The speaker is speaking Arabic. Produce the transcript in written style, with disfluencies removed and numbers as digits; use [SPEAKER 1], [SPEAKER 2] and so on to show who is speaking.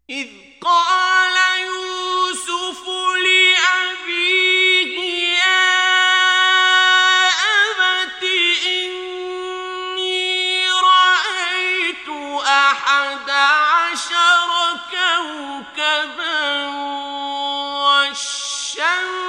[SPEAKER 1] إذ قال يوسف لأبيه يا أبت إني رأيت 11 كوكبا والشمس